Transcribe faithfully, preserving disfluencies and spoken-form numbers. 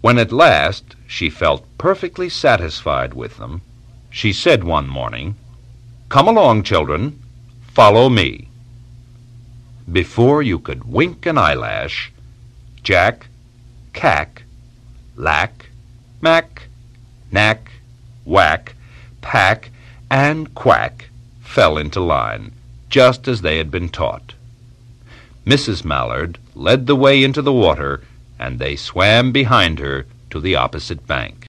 When at last she felt perfectly satisfied with them, she said one morning, "Come along, children, follow me." Before you could wink an eyelash, Jack, Cack, Lack, Mack, Knack, Whack, Pack, and Quack fell into line, just as they had been taught. Missus Mallard led the way into the water, and they swam behind her to the opposite bank.